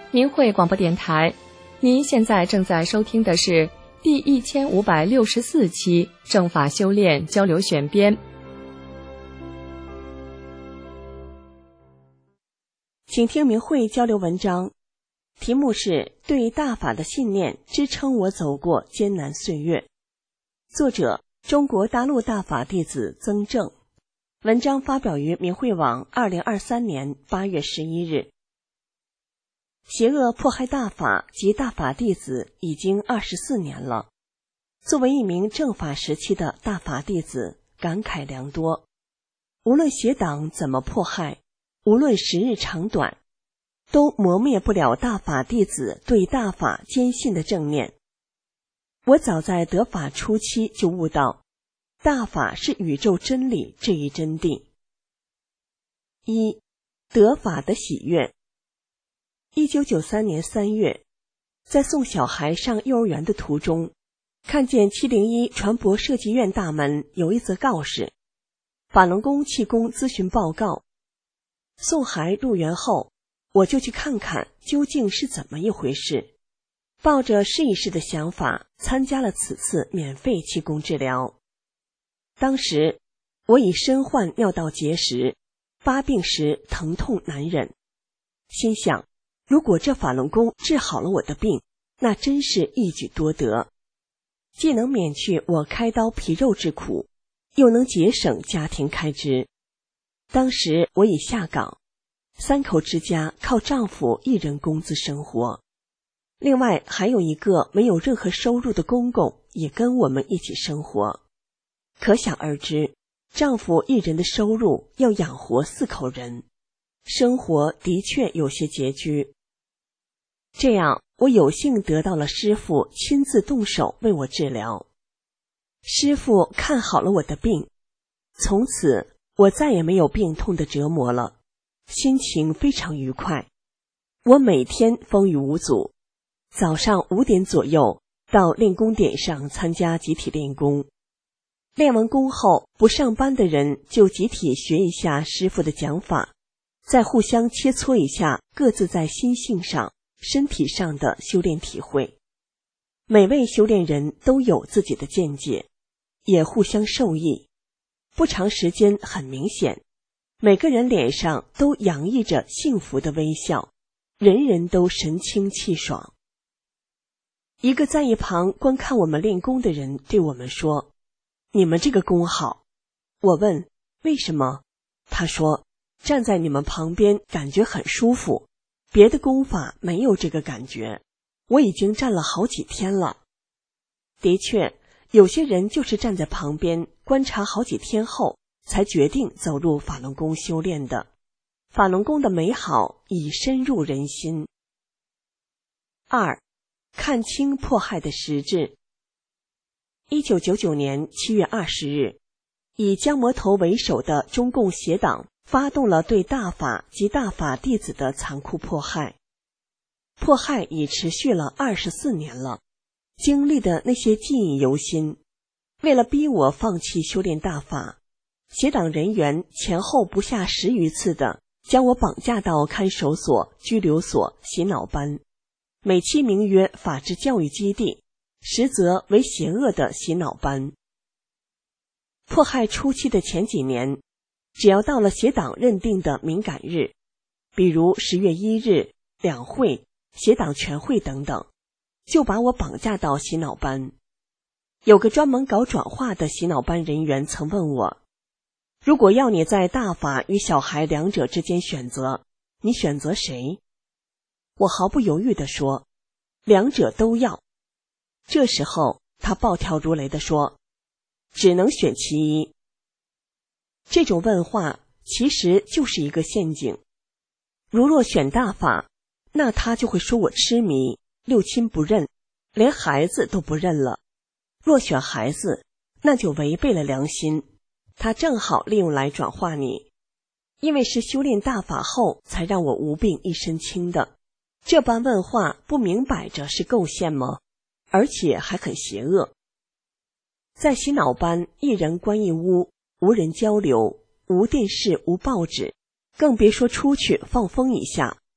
明慧广播电台，您现在正在收听的是第1564期正法修炼交流选编。 请听明慧交流文章，题目是对大法的信念支撑我走过艰难岁月。作者：中国大陆大法弟子曾正。文章发表于明慧网2023年8月11日。邪恶迫害大法及大法弟子已经24年了。作为一名正法时期的大法弟子，感慨良多。无论邪党怎么迫害，无论时日长短，都磨灭不了大法弟子对大法坚信的正念。我早在得法初期就悟到，大法是宇宙真理这一真谛。一、得法的喜悦。1993年3月，在送小孩上幼儿园的途中，看见701船舶设计院大门有一则告示：法轮功气功咨询报告。送孩入园后，我就去看看究竟是怎么一回事，抱着试一试的想法，参加了此次免费气功治疗。当时我已身患尿道结石，发病时疼痛难忍，心想，如果这法轮功治好了我的病，那真是一举多得，既能免去我开刀皮肉之苦，又能节省家庭开支。当时我已下岗，3口之家靠丈夫一人工资生活，另外还有一个没有任何收入的公公也跟我们一起生活。可想而知，丈夫一人的收入要养活4口人，生活的确有些拮据。这样，我有幸得到了师父亲自动手为我治疗。师父看好了我的病，从此我再也没有病痛的折磨了，心情非常愉快。我每天风雨无阻，早上5点左右到练功点上参加集体练功。练完功后，不上班的人就集体学一下师父的讲法，再互相切磋一下各自在心性上、身体上的修炼体会。每位修炼人都有自己的见解，也互相受益。不长时间，很明显，每个人脸上都洋溢着幸福的微笑，人人都神清气爽。一个在一旁观看我们练功的人对我们说：你们这个功好。我问为什么？他说，站在你们旁边感觉很舒服，别的功法没有这个感觉，我已经站了好几天了。的确，有些人就是站在旁边观察好几天后，才决定走入法轮功修炼的。法轮功的美好已深入人心。2. 看清迫害的实质。1999年7月20日，以姜魔头为首的中共邪党发动了对大法及大法弟子的残酷迫害。迫害已持续了24年了，经历的那些记忆犹新。为了逼我放弃修炼大法，邪党人员前后不下10余次的将我绑架到看守所、拘留所、洗脑班，美其名曰法治教育基地，实则为邪恶的洗脑班。迫害初期的前几年，只要到了邪党认定的敏感日，比如10月1日、两会、邪党全会等等，就把我绑架到洗脑班。有个专门搞转化的洗脑班人员曾问我，如果要你在大法与小孩两者之间选择，你选择谁？我毫不犹豫地说，两者都要。这时候他暴跳如雷地说，只能选其一。这种问话其实就是一个陷阱。如若选大法，那他就会说我痴迷、六亲不认，连孩子都不认了。若选孩子，那就违背了良心，他正好利用来转化你。因为是修炼大法后才让我无病一身轻的，这般问话不明摆着是构陷吗？而且还很邪恶。在洗脑班，一人关一屋，无人交流，无电视，无报纸，更别说出去放风一下。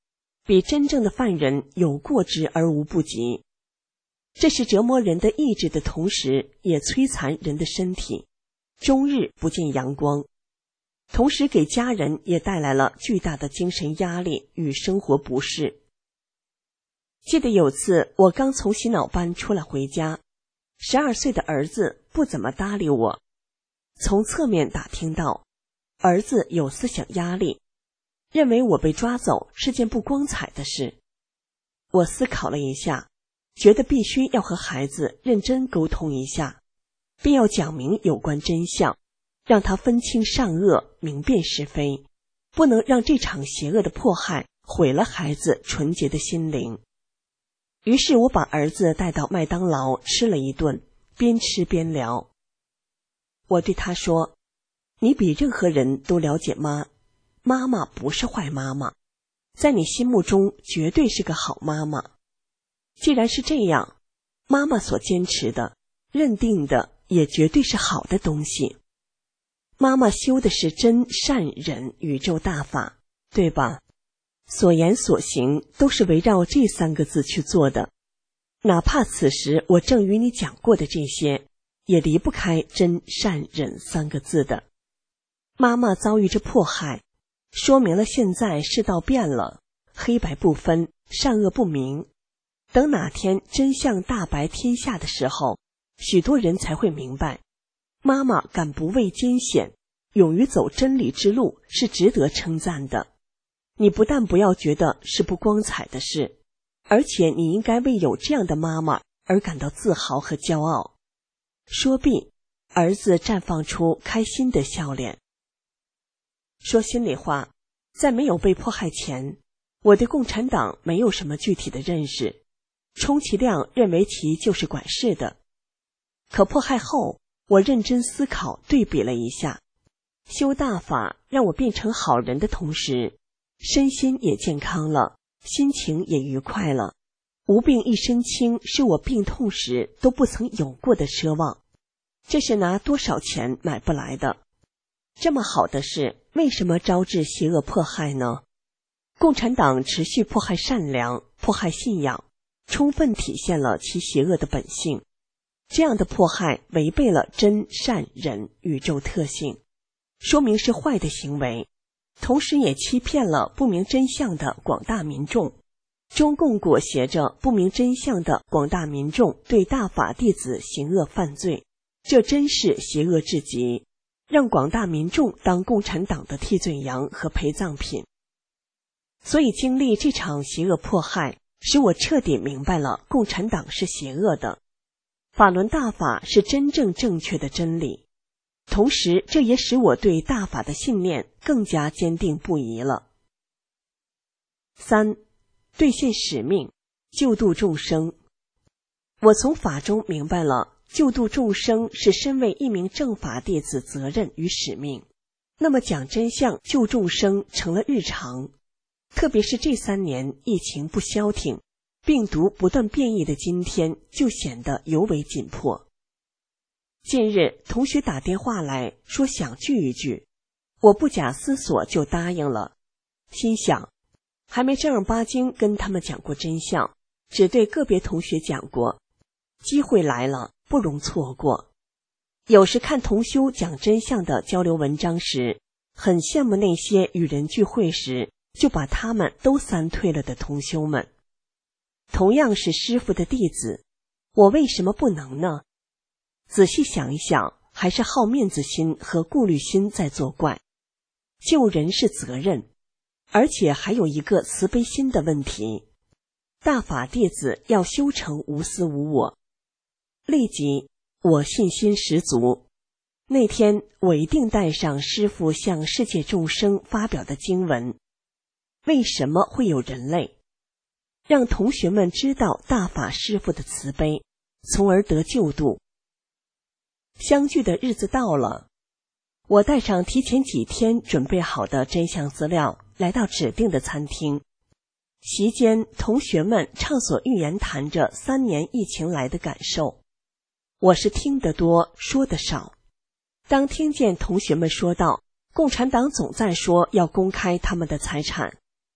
比真正的犯人有过之而无不及。这是折磨人的意志的同时，也摧残人的身体，终日不见阳光，同时给家人也带来了巨大的精神压力与生活不适。记得有次我刚从洗脑班出来回家，12岁的儿子不怎么搭理我，从侧面打听到儿子有思想压力，认为我被抓走是件不光彩的事。我思考了一下，觉得必须要和孩子认真沟通一下，并要讲明有关真相，让他分清善恶，明辨是非，不能让这场邪恶的迫害毁了孩子纯洁的心灵。于是我把儿子带到麦当劳吃了一顿，边吃边聊。我对他说，你比任何人都了解妈妈不是坏妈妈，在你心目中绝对是个好妈妈。既然是这样，妈妈所坚持的、认定的也绝对是好的东西。妈妈修的是真善忍宇宙大法，对吧？所言所行都是围绕这3个字去做的，哪怕此时我正与你讲过的这些，也离不开真善忍3个字的。妈妈遭遇着迫害，说明了现在世道变了，黑白不分，善恶不明。等哪天真相大白天下的时候，许多人才会明白，妈妈敢不畏艰险，勇于走真理之路，是值得称赞的。你不但不要觉得是不光彩的事，而且你应该为有这样的妈妈而感到自豪和骄傲。说毕，儿子绽放出开心的笑脸。说心里话，在没有被迫害前，我对共产党没有什么具体的认识，充其量认为其就是管事的。可迫害后，我认真思考对比了一下，修大法让我变成好人的同时，身心也健康了，心情也愉快了。无病一身轻是我病痛时都不曾有过的奢望，这是拿多少钱买不来的。这么好的事，为什么招致邪恶迫害呢？共产党持续迫害善良，迫害信仰，充分体现了其邪恶的本性。这样的迫害违背了真善忍宇宙特性，说明是坏的行为，同时也欺骗了不明真相的广大民众。中共裹挟着不明真相的广大民众对大法弟子行恶犯罪，这真是邪恶至极，让广大民众当共产党的替罪羊和陪葬品。所以经历这场邪恶迫害，使我彻底明白了共产党是邪恶的，法轮大法是真正正确的真理。同时这也使我对大法的信念更加坚定不移了。3. 兑现使命，救度众生。我从法中明白了，救度众生是身为一名正法弟子责任与使命。那么讲真相救众生成了日常，特别是这3年疫情不消停，病毒不断变异的今天，就显得尤为紧迫。近日同学打电话来说想聚一聚，我不假思索就答应了，心想还没正儿八经跟他们讲过真相，只对个别同学讲过，机会来了不容错过。有时看同修讲真相的交流文章时，很羡慕那些与人聚会时就把他们都三退了的同修们。同样是师父的弟子，我为什么不能呢？仔细想一想，还是好面子心和顾虑心在作怪。救人是责任，而且还有一个慈悲心的问题。大法弟子要修成无私无我。立即我信心十足，那天我一定带上师父向世界众生发表的经文，为什么会有人类，让同学们知道大法师父的慈悲，从而得救度。相聚的日子到了，我带上提前几天准备好的真相资料，来到指定的餐厅。席间同学们畅所欲言谈着3年疫情来的感受，我是听得多说得少。当听见同学们说到共产党总在说要公开他们的财产，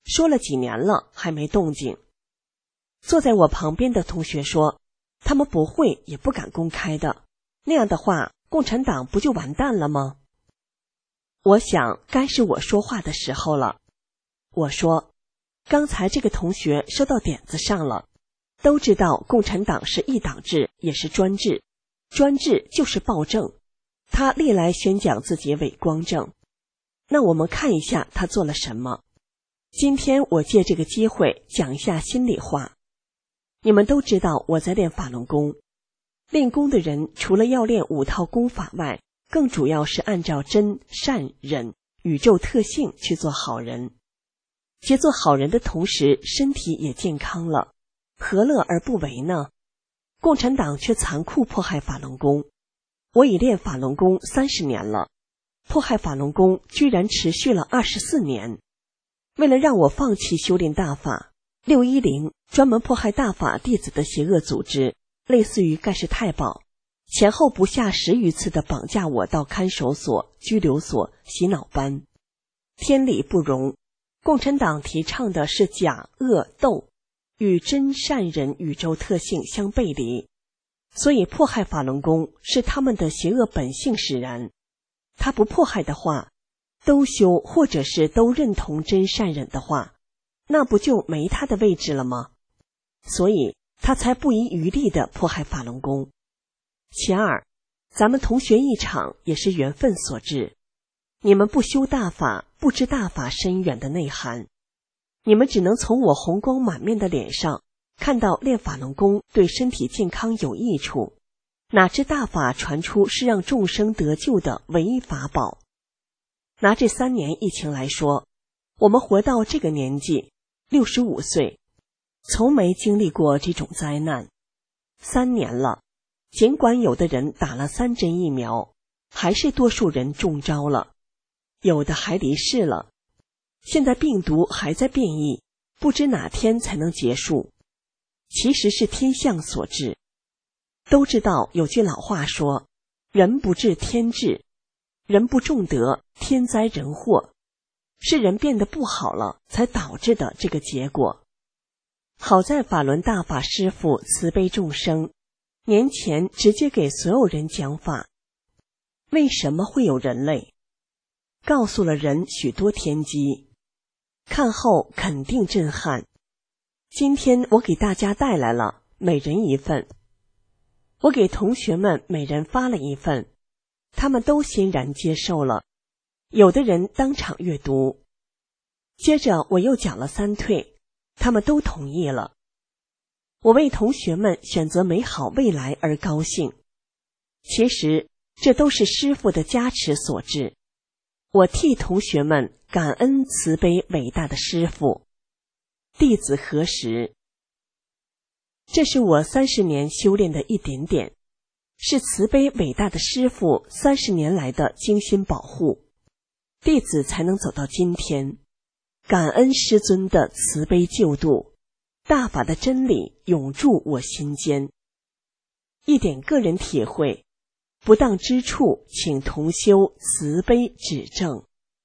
说了几年了还没动静。坐在我旁边的同学说，他们不会也不敢公开的，那样的话共产党不就完蛋了吗？我想该是我说话的时候了。我说，刚才这个同学说到点子上了，都知道共产党是一党制也是专制，专制就是暴政，他历来宣讲自己伪光正。那我们看一下他做了什么。今天我借这个机会讲一下心里话。你们都知道我在练法轮功，练功的人除了要练5套功法外，更主要是按照真、善、忍、宇宙特性去做好人。且做好人的同时，身体也健康了，何乐而不为呢？共产党却残酷迫害法轮功。我已练法轮功30年了，迫害法轮功居然持续了24年。为了让我放弃修炼大法，610专门迫害大法弟子的邪恶组织，类似于盖世太保，前后不下10余次的绑架我到看守所、拘留所、洗脑班。天理不容，共产党提倡的是假恶斗，与真善忍宇宙特性相背离，所以迫害法轮功是他们的邪恶本性使然。他不迫害的话，都修或者是都认同真善忍的话，那不就没他的位置了吗？所以他才不遗余力地迫害法轮功。其二，咱们同学一场也是缘分所致。你们不修大法，不知大法深远的内涵，你们只能从我红光满面的脸上看到练法轮功对身体健康有益处，哪知大法传出是让众生得救的唯一法宝。拿这3年疫情来说，我们活到这个年纪，65岁，从没经历过这种灾难。3年了，尽管有的人打了3针疫苗，还是多数人中招了，有的还离世了。现在病毒还在变异，不知哪天才能结束。其实是天象所致。都知道有句老话说，人不治天治，人不重德天灾人祸，是人变得不好了才导致的这个结果。好在法轮大法师父慈悲众生，年前直接给所有人讲法。为什么会有人类？告诉了人许多天机，看后肯定震撼。今天我给大家带来了每人一份，我给同学们每人发了一份，他们都欣然接受了，有的人当场阅读。接着我又讲了3退，他们都同意了。我为同学们选择美好未来而高兴，其实这都是师父的加持所致。我替同学们感恩慈悲伟大的师父。弟子何时？这是我30年修炼的一点点，是慈悲伟大的师父30年来的精心保护，弟子才能走到今天。感恩师尊的慈悲救度，大法的真理永驻我心间。一点个人体会，不当之处请同修慈悲指正。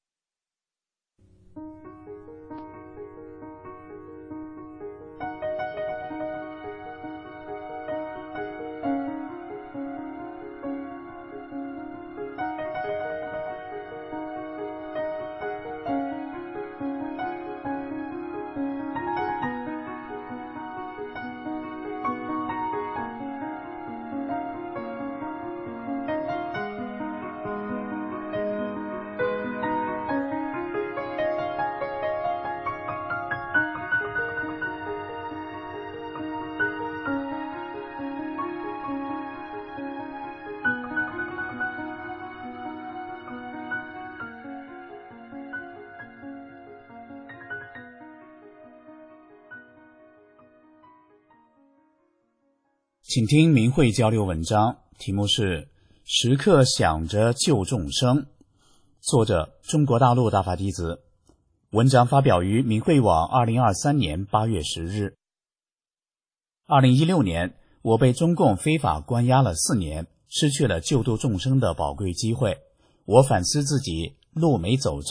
请听明慧交流文章，题目是时刻想着救众生，作者中国大陆大法弟子。文章发表于明慧网2023年8月10日。2016年，我被中共非法关押了4年，失去了救度众生的宝贵机会。我反思自己路没走正，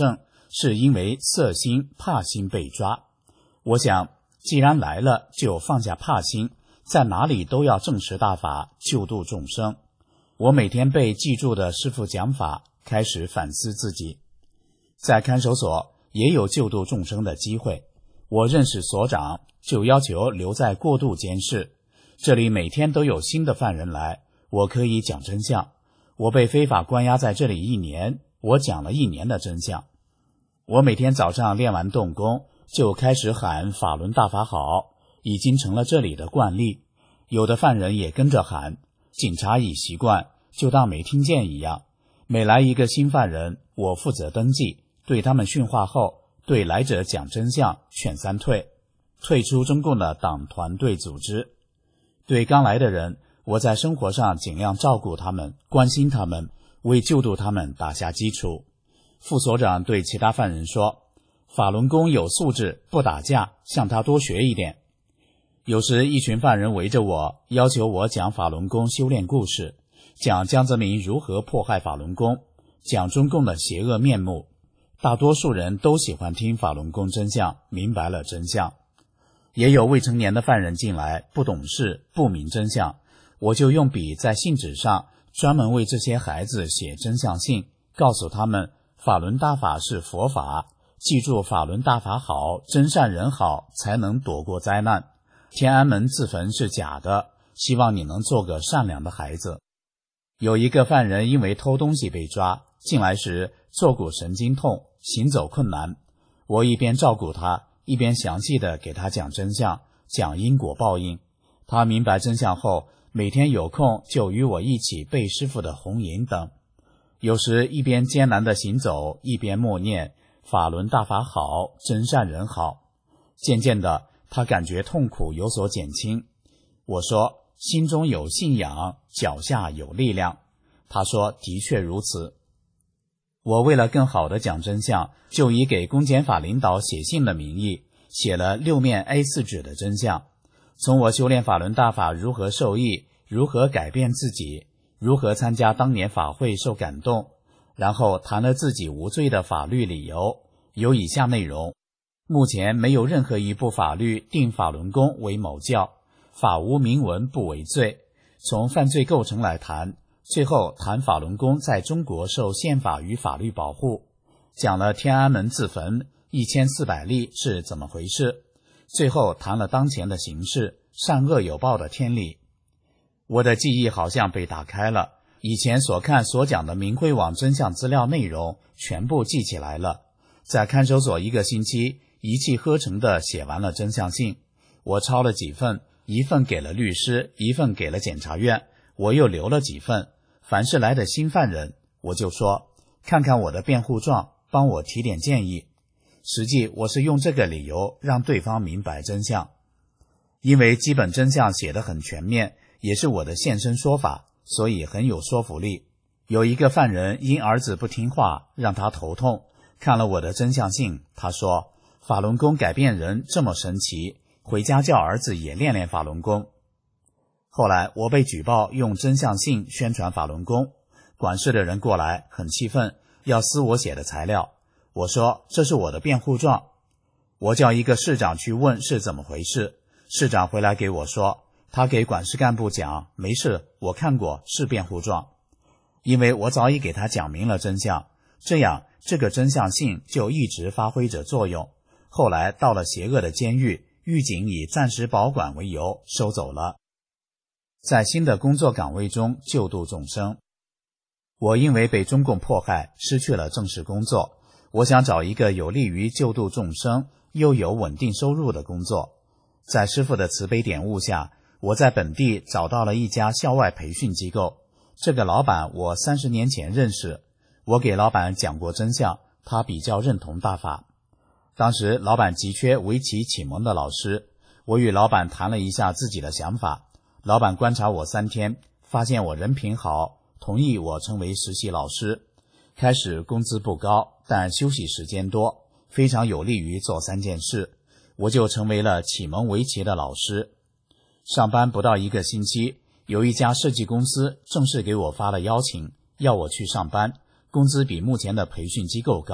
是因为色心怕心被抓。我想既然来了，就放下怕心，在哪里都要证实大法，救度众生。我每天被记住的师父讲法，开始反思自己。在看守所也有救度众生的机会，我认识所长，就要求留在过渡监室。这里每天都有新的犯人来，我可以讲真相。我被非法关押在这里1年，我讲了1年的真相。我每天早上练完动功，就开始喊法轮大法好，已经成了这里的惯例。有的犯人也跟着喊，警察已习惯，就当没听见一样。每来一个新犯人，我负责登记，对他们训话后，对来者讲真相，劝3退，退出中共的党团队组织。对刚来的人，我在生活上尽量照顾他们，关心他们，为救度他们打下基础。副所长对其他犯人说，法轮功有素质，不打架，向他多学一点。有时一群犯人围着我，要求我讲法轮功修炼故事，讲江泽民如何迫害法轮功，讲中共的邪恶面目。大多数人都喜欢听法轮功真相，明白了真相。也有未成年的犯人进来，不懂事，不明真相，我就用笔在信纸上专门为这些孩子写真相信，告诉他们法轮大法是佛法，记住法轮大法好，真善人好，才能躲过灾难。天安门自焚是假的，希望你能做个善良的孩子。有一个犯人因为偷东西被抓，进来时坐骨神经痛，行走困难。我一边照顾他，一边详细的给他讲真相，讲因果报应。他明白真相后，每天有空就与我一起背师父的红引等。有时一边艰难的行走，一边默念法轮大法好，真善人好。渐渐的，他感觉痛苦有所减轻。我说，心中有信仰，脚下有力量。他说，的确如此。我为了更好的讲真相，就以给公检法领导写信的名义，写了6面 A4 纸的真相，从我修炼法轮大法如何受益，如何改变自己，如何参加当年法会受感动，然后谈了自己无罪的法律理由，有以下内容。目前没有任何一部法律定法轮功为某教，法无明文不为罪。从犯罪构成来谈，最后谈法轮功在中国受宪法与法律保护，讲了天安门自焚1400例是怎么回事，最后谈了当前的形势，善恶有报的天理。我的记忆好像被打开了，以前所看所讲的明慧网真相资料内容全部记起来了。在看守所1个星期，一气呵成地写完了真相信。我抄了几份，一份给了律师，一份给了检察院，我又留了几份。凡是来的新犯人，我就说，看看我的辩护状，帮我提点建议。实际我是用这个理由让对方明白真相。因为基本真相写得很全面，也是我的现身说法，所以很有说服力。有一个犯人因儿子不听话，让他头痛，看了我的真相信，他说，法轮功改变人这么神奇，回家叫儿子也练练法轮功。后来我被举报用真相信宣传法轮功，管事的人过来很气愤，要撕我写的材料。我说，这是我的辩护状。我叫一个市长去问是怎么回事，市长回来给我说，他给管事干部讲，没事，我看过，是辩护状。因为我早已给他讲明了真相，这样这个真相信就一直发挥着作用。后来到了邪恶的监狱，狱警以暂时保管为由收走了。在新的工作岗位中救度众生。我因为被中共迫害，失去了正式工作，我想找一个有利于救度众生又有稳定收入的工作。在师父的慈悲点悟下，我在本地找到了一家校外培训机构。这个老板我30年前认识，我给老板讲过真相，他比较认同大法。当时老板急缺围棋启蒙的老师，我与老板谈了一下自己的想法。老板观察我3天，发现我人品好，同意我成为实习老师。开始工资不高，但休息时间多，非常有利于做3件事，我就成为了启蒙围棋的老师。上班不到1个星期，有一家设计公司正式给我发了邀请，要我去上班，工资比目前的培训机构高，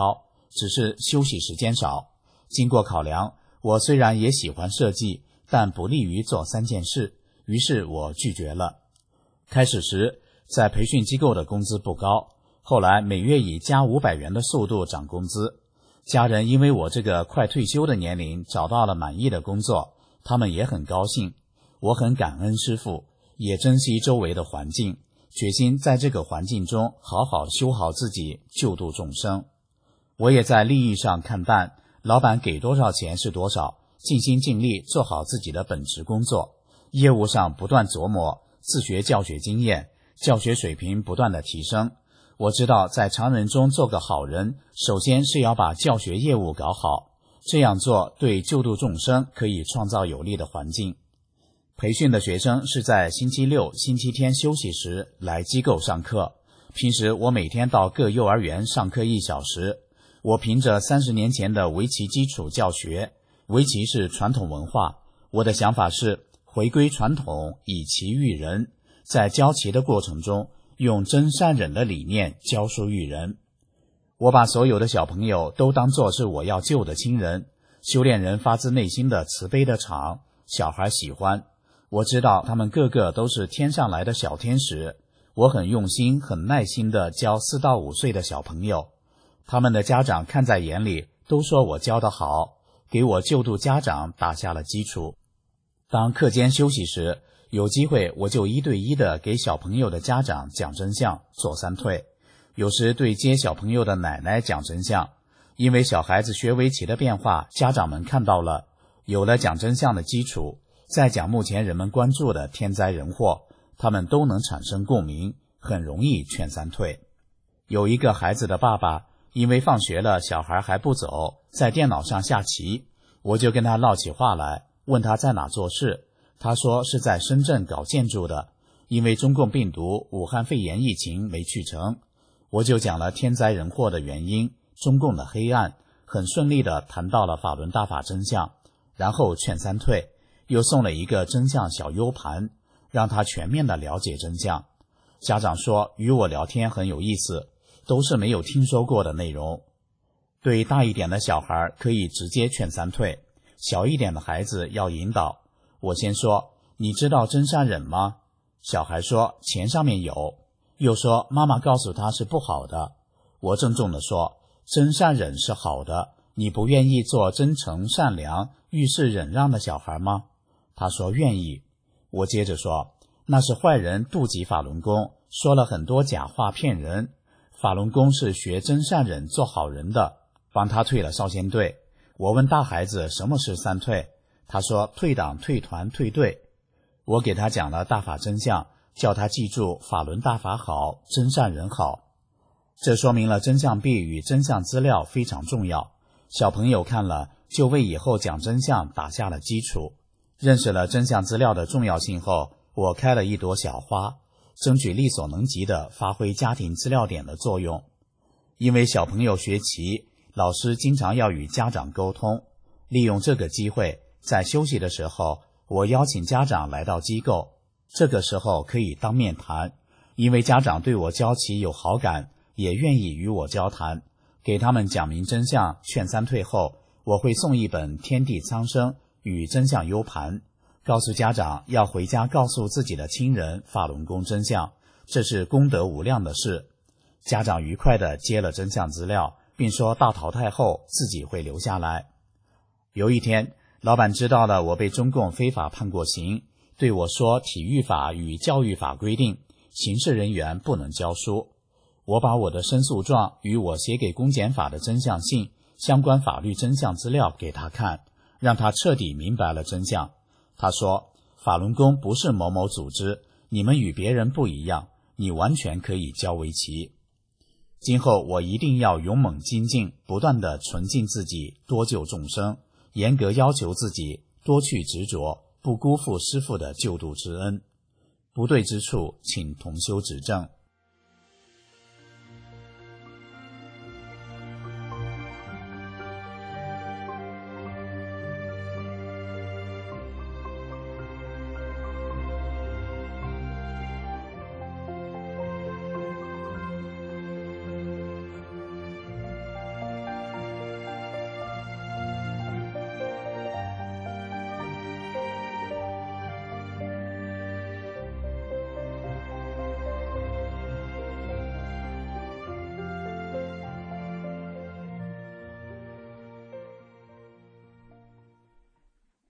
只是休息时间少。经过考量，我虽然也喜欢设计，但不利于做3件事，于是我拒绝了。开始时，在培训机构的工资不高，后来每月以加500元的速度涨工资。家人因为我这个快退休的年龄找到了满意的工作，他们也很高兴。我很感恩师父，也珍惜周围的环境，决心在这个环境中好好修好自己，救度众生。我也在利益上看淡，老板给多少钱是多少，尽心尽力做好自己的本职工作。业务上不断琢磨，自学教学经验，教学水平不断的提升。我知道在常人中做个好人，首先是要把教学业务搞好，这样做对救度众生可以创造有利的环境。培训的学生是在星期六、星期天休息时来机构上课，平时我每天到各幼儿园上课1小时。我凭着30年前的围棋基础教学，围棋是传统文化，我的想法是回归传统，以棋育人，在教棋的过程中用真善忍的理念教书育人。我把所有的小朋友都当作是我要救的亲人，修炼人发自内心的慈悲的场，小孩喜欢。我知道他们个个都是天上来的小天使，我很用心很耐心地教4到5岁的小朋友，他们的家长看在眼里，都说我教得好，给我救度家长打下了基础。当课间休息时，有机会我就1对1的给小朋友的家长讲真相，做3退。有时对接小朋友的奶奶讲真相，因为小孩子学围棋的变化，家长们看到了，有了讲真相的基础，再讲目前人们关注的天灾人祸，他们都能产生共鸣，很容易劝3退。有一个孩子的爸爸，因为放学了小孩还不走，在电脑上下棋，我就跟他唠起话来，问他在哪做事，他说是在深圳搞建筑的，因为中共病毒武汉肺炎疫情没去成。我就讲了天灾人祸的原因，中共的黑暗，很顺利地谈到了法轮大法真相，然后劝3退，又送了一个真相小 U 盘，让他全面地了解真相。家长说与我聊天很有意思，都是没有听说过的内容。对大一点的小孩可以直接劝3退，小一点的孩子要引导。我先说，你知道真善忍吗？小孩说钱上面有，又说妈妈告诉他是不好的。我郑重地说，真善忍是好的，你不愿意做真诚善良遇事忍让的小孩吗？他说愿意。我接着说，那是坏人妒忌法轮功，说了很多假话骗人，法轮功是学真善忍做好人的，帮他退了少先队。我问大孩子什么是3退，他说退党退团退队。我给他讲了大法真相，叫他记住法轮大法好，真善人好。这说明了真相币与真相资料非常重要，小朋友看了就为以后讲真相打下了基础。认识了真相资料的重要性后，我开了一朵小花，争取力所能及地发挥家庭资料点的作用。因为小朋友学棋，老师经常要与家长沟通，利用这个机会，在休息的时候，我邀请家长来到机构，这个时候可以当面谈，因为家长对我教棋有好感，也愿意与我交谈，给他们讲明真相，劝3退后，我会送一本《天地苍生与真相 U 盘》，告诉家长要回家告诉自己的亲人法轮功真相，这是功德无量的事。家长愉快地接了真相资料，并说大淘汰后自己会留下来。有一天，老板知道了我被中共非法判过刑，对我说体育法与教育法规定，刑事人员不能教书。我把我的申诉状与我写给公检法的真相信相关法律真相资料给他看，让他彻底明白了真相。他说，法轮功不是某某组织，你们与别人不一样，你完全可以教围棋。今后我一定要勇猛精进，不断地纯净自己，多救众生，严格要求自己，多去执着，不辜负师父的救度之恩。不对之处，请同修指正。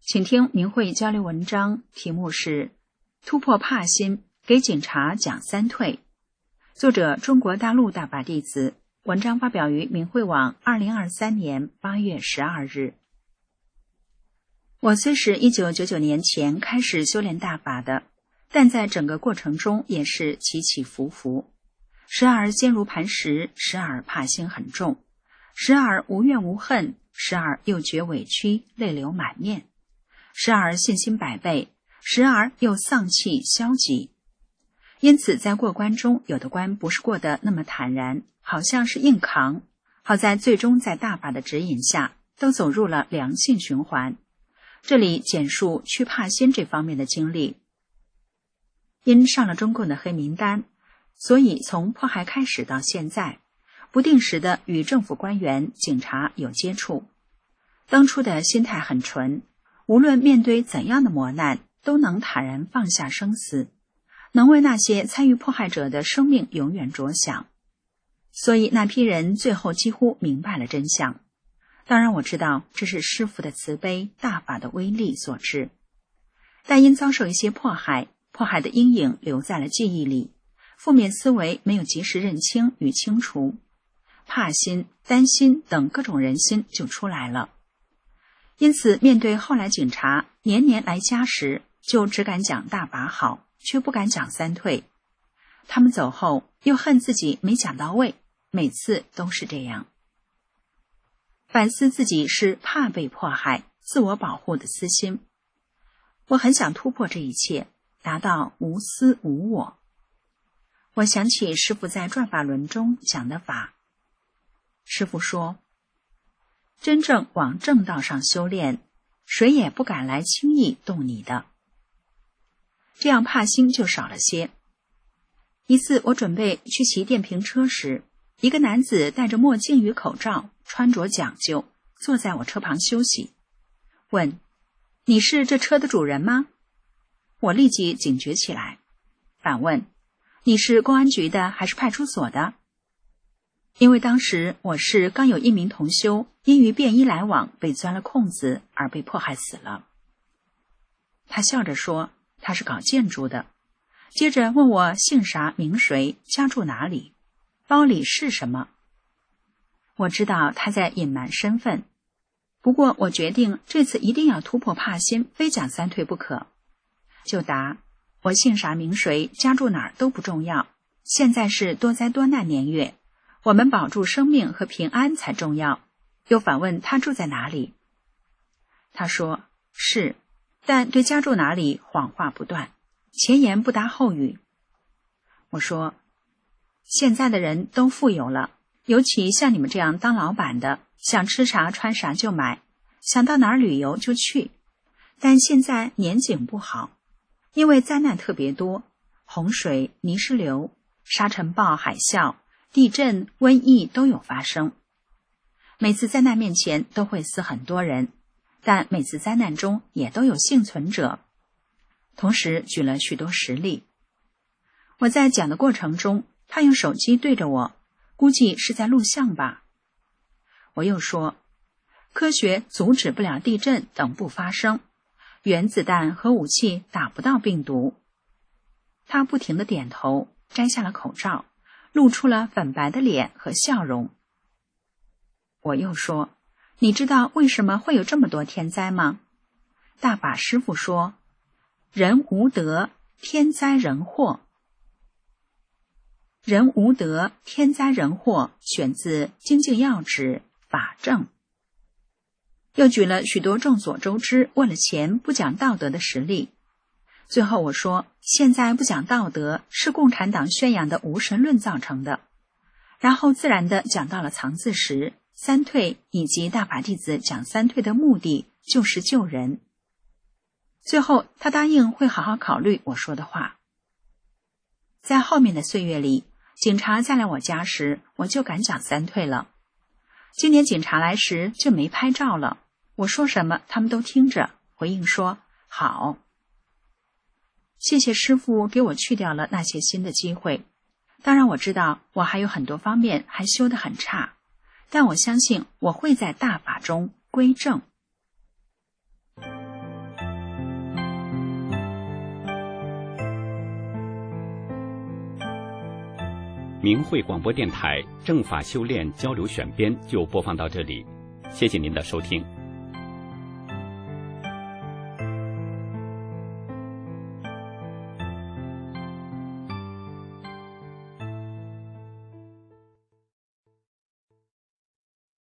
请听明慧交流文章，题目是突破怕心，给警察讲三退。作者中国大陆大法弟子，文章发表于明慧网2023年8月12日。我虽是1999年前开始修炼大法的，但在整个过程中也是起起伏伏，时而坚如磐石，时而怕心很重，时而无怨无恨，时而又觉委屈，泪流满面，时而信心百倍，时而又丧气消极。因此在过关中，有的关不是过得那么坦然，好像是硬扛，好在最终在大法的指引下都走入了良性循环。这里简述去怕心这方面的经历。因上了中共的黑名单，所以从迫害开始到现在，不定时的与政府官员、警察有接触。当初的心态很纯，无论面对怎样的磨难，都能坦然放下生死，能为那些参与迫害者的生命永远着想。所以那批人最后几乎明白了真相。当然我知道这是师父的慈悲、大法的威力所致，但因遭受一些迫害的阴影留在了记忆里，负面思维没有及时认清与清除，怕心、担心等各种人心就出来了。因此面对后来警察年年来家时，就只敢讲大法好，却不敢讲三退。他们走后又恨自己没讲到位，每次都是这样。反思自己是怕被迫害、自我保护的私心。我很想突破这一切，达到无私无我。我想起师父在转法轮中讲的法。师父说，真正往正道上修炼，谁也不敢来轻易动你的，这样怕心就少了些。一次我准备去骑电瓶车时，一个男子戴着墨镜与口罩，穿着讲究，坐在我车旁休息，问：你是这车的主人吗？我立即警觉起来，反问：你是公安局的还是派出所的？因为当时我是刚有一名同修因于便衣来往被钻了空子而被迫害死了。他笑着说他是搞建筑的，接着问我姓啥名谁，家住哪里，包里是什么。我知道他在隐瞒身份，不过我决定这次一定要突破怕心，非讲三退不可。就答：我姓啥名谁，家住哪儿都不重要，现在是多灾多难年月，我们保住生命和平安才重要。又反问他住在哪里。他说是，但对家住哪里谎话不断，前言不搭后语。我说，现在的人都富有了，尤其像你们这样当老板的，想吃啥穿啥就买，想到哪儿旅游就去。但现在年景不好，因为灾难特别多，洪水、泥石流、沙尘暴、海啸、地震、瘟疫都有发生。每次灾难面前都会死很多人，但每次灾难中也都有幸存者。同时举了许多实例。我在讲的过程中，他用手机对着我，估计是在录像吧。我又说，科学阻止不了地震等不发生，原子弹和武器打不到病毒。他不停地点头，摘下了口罩，露出了粉白的脸和笑容。我又说，你知道为什么会有这么多天灾吗？大法师父说，人无德，天灾人祸。人无德，天灾人祸选自《精进要旨》法正。又举了许多众所周知为了钱不讲道德的实例。最后我说，现在不讲道德是共产党宣扬的无神论造成的。然后自然地讲到了藏字石、三退以及大法弟子讲三退的目的就是救人。最后他答应会好好考虑我说的话。在后面的岁月里，警察再来我家时，我就敢讲三退了。今年警察来时就没拍照了，我说什么他们都听着，回应说好。谢谢师父给我去掉了那些新的机会。当然我知道我还有很多方面还修得很差，但我相信我会在大法中归正。 明慧广播电台正法修炼交流选编就播放到这里，谢谢您的收听。